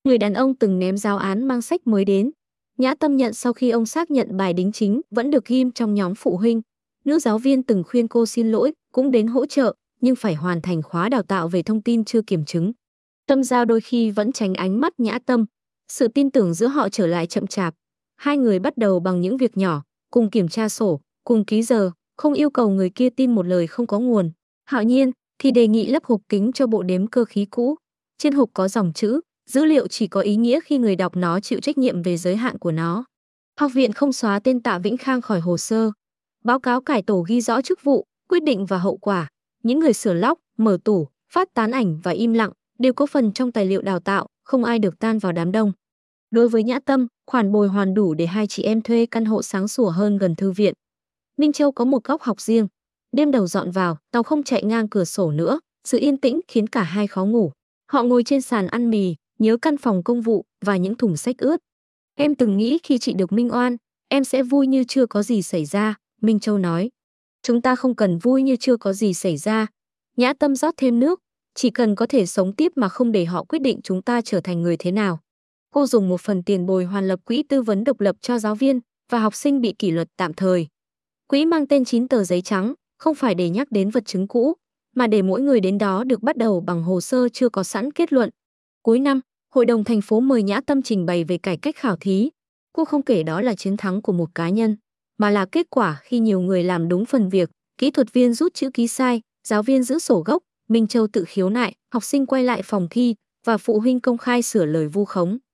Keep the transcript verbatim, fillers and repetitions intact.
Người đàn ông từng ném giáo án mang sách mới đến. Nhã Tâm nhận sau khi ông xác nhận bài đính chính vẫn được ghim trong nhóm phụ huynh. Nữ giáo viên từng khuyên cô xin lỗi, cũng đến hỗ trợ, nhưng phải hoàn thành khóa đào tạo về thông tin chưa kiểm chứng. Tâm Giao đôi khi vẫn tránh ánh mắt Nhã Tâm. Sự tin tưởng giữa họ trở lại chậm chạp. Hai người bắt đầu bằng những việc nhỏ, cùng kiểm tra sổ, cùng ký giờ, không yêu cầu người kia tin một lời không có nguồn. Hạo Nhiên thì đề nghị lắp hộp kính cho bộ đếm cơ khí cũ. Trên hộp có dòng chữ, dữ liệu chỉ có ý nghĩa khi người đọc nó chịu trách nhiệm về giới hạn của nó. Học viện không xóa tên Tạ Vĩnh Khang khỏi hồ sơ. Báo cáo cải tổ ghi rõ chức vụ, quyết định và hậu quả. Những người sửa lóc, mở tủ, phát tán ảnh và im lặng đều có phần trong tài liệu đào tạo, không ai được tan vào đám đông. Đối với Nhã Tâm, khoản bồi hoàn đủ để hai chị em thuê căn hộ sáng sủa hơn gần thư viện. Minh Châu có một góc học riêng. Đêm đầu dọn vào, tàu không chạy ngang cửa sổ nữa, sự yên tĩnh khiến cả hai khó ngủ. Họ ngồi trên sàn ăn mì, nhớ căn phòng công vụ và những thùng sách ướt. Em từng nghĩ khi chị được minh oan, em sẽ vui như chưa có gì xảy ra, Minh Châu nói. Chúng ta không cần vui như chưa có gì xảy ra. Nhã Tâm rót thêm nước, chỉ cần có thể sống tiếp mà không để họ quyết định chúng ta trở thành người thế nào. Cô dùng một phần tiền bồi hoàn lập quỹ tư vấn độc lập cho giáo viên và học sinh bị kỷ luật tạm thời. Quỹ mang tên chín tờ giấy trắng, không phải để nhắc đến vật chứng cũ, mà để mỗi người đến đó được bắt đầu bằng hồ sơ chưa có sẵn kết luận. Cuối năm, Hội đồng thành phố mời Nhã Tâm trình bày về cải cách khảo thí. Cô không kể đó là chiến thắng của một cá nhân, mà là kết quả khi nhiều người làm đúng phần việc, kỹ thuật viên rút chữ ký sai, giáo viên giữ sổ gốc, Minh Châu tự khiếu nại, học sinh quay lại phòng thi và phụ huynh công khai sửa lời vu khống.